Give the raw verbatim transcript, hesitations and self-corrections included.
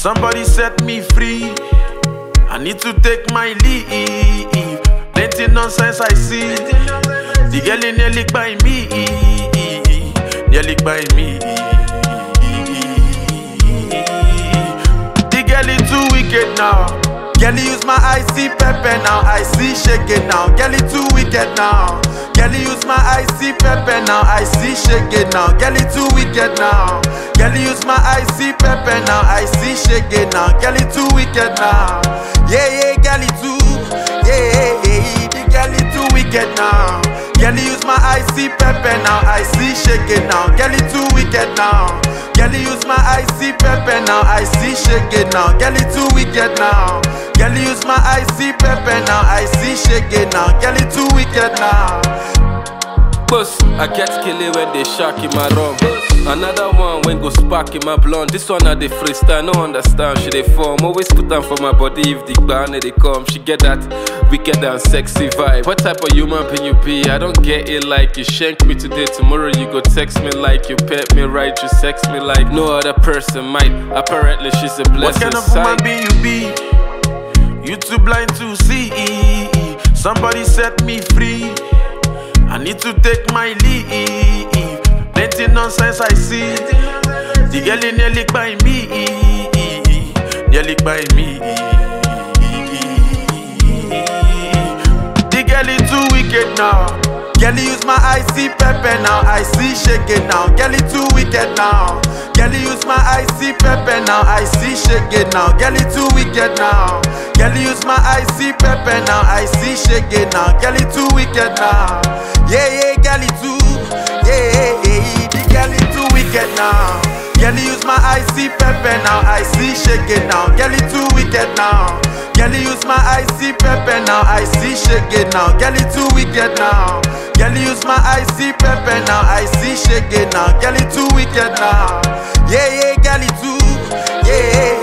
Somebody set me free. I need to take my leave. Plenty nonsense I see. The girl is nearly by me. Nearly by me. The girl is too wicked now. Girl, use my eye, see pepper now. I see shaking now. Girl, is too wicked now. Girl, use my eye, see pepper now. I see shaking now. Girl, is too wicked now. Girl, use my eye, see pepper now. I see shaking now. Girl, is too wicked now. Yeah, yeah, girl, is too. Yeah, yeah, yeah. The girl is too wicked now. Girl, use my eye, see pepper now. I see shaking now. Girl, is too wicked now. Girl, use my eye, see pepper now. I see shaking now. Girl, is too wicked now. Girl, use my eye, see pepper now. I see shaking now. Girl, is too wicked now. Boss, I get killing when they shark in my rum. Another one when go spark in my blonde. This one at the freestyle, no understand. She they form, always put down for my body. If the banner they come, she get that wicked and sexy vibe. What type of human being you be? I don't get it like you shank me today. Tomorrow you go text me like you pet me right. You sex me like no other person might. Apparently she's a blessing. What kind of woman being you be? You too blind to see. Somebody set me free. I need to take my leave. Plenty nonsense I see. The girl is nearly by me. Nearly by me. The girl is too wicked now. Girl, use my eye, see pepper now. I see shaking now. Girl, is too wicked now. Girl, use my eye, see pepper now. I see shaking now. Girl, is too wicked now. Girl, use my eye, see pepper now. I see shaking now. Girl, is too wicked now. Yeah, yeah, girl, is too. Yeah, yeah, yeah. The girl is too wicked now. Girl, use my eye, see pepper now. I see shaking now. Girl, is too wicked now. Girl, use my eye, see pepper now. I see shaking now. Girl, is too wicked now. Girl, use my eye, see pepper now. I see shaking now. Girl, is too wicked now. Yeah, yeah, girl, is too. Yeah, yeah.